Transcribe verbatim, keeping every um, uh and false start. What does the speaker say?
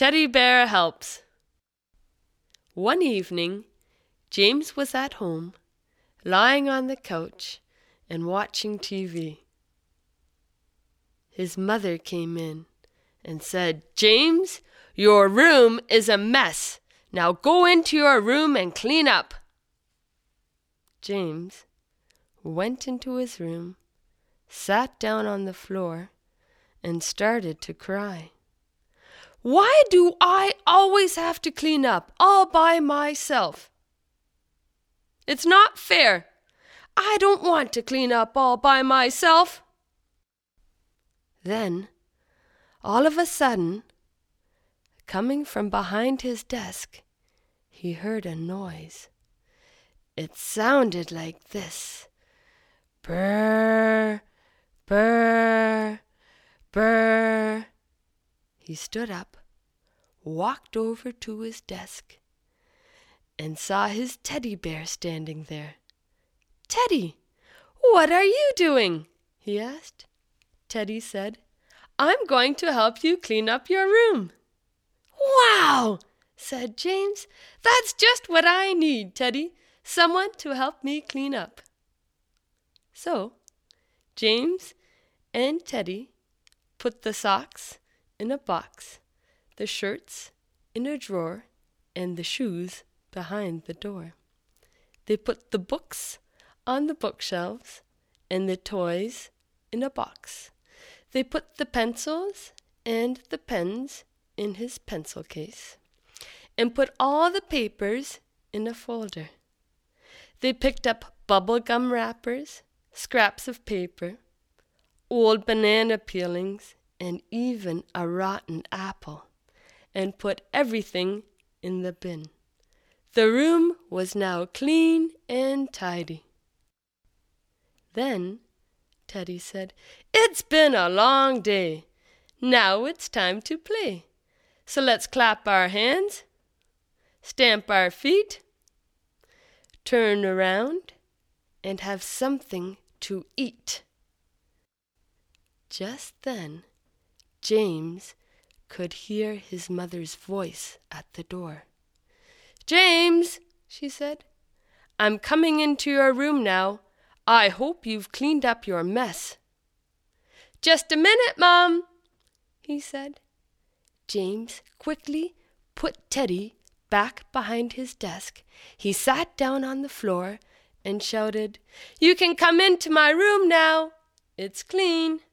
Teddy Bear Helps. One evening, James was at home, lying on the couch and watching T V. His mother came in and said, "James, your room is a mess. Now go into your room and clean up." James went into his room, sat down on the floor, and started to cry. "Why do I always have to clean up all by myself? It's not fair. I don't want to clean up all by myself." Then, all of a sudden, coming from behind his desk, he heard a noise. It sounded like this: "Brr, brr, brr." He stood up, walked over to his desk, and saw his teddy bear standing there. "Teddy, what are you doing?" he asked. Teddy said, "I'm going to help you clean up your room." "Wow!" said James. "That's just what I need, Teddy. Someone to help me clean up." So, James and Teddy put the socks in a box, the shirts in a drawer, and the shoes behind the door. They put the books on the bookshelves and the toys in a box. They put the pencils and the pens in his pencil case and put all the papers in a folder. They picked up bubble gum wrappers, scraps of paper, old banana peelings, and even a rotten apple, and put everything in the bin. The room was now clean and tidy. Then Teddy said, "It's been a long day. Now it's time to play. So let's clap our hands, stamp our feet, turn around, and have something to eat." Just then, James could hear his mother's voice at the door. "James," she said, "I'm coming into your room now. I hope you've cleaned up your mess." "Just a minute, Mom," he said. James quickly put Teddy back behind his desk. He sat down on the floor and shouted, "You can come into my room now. It's clean."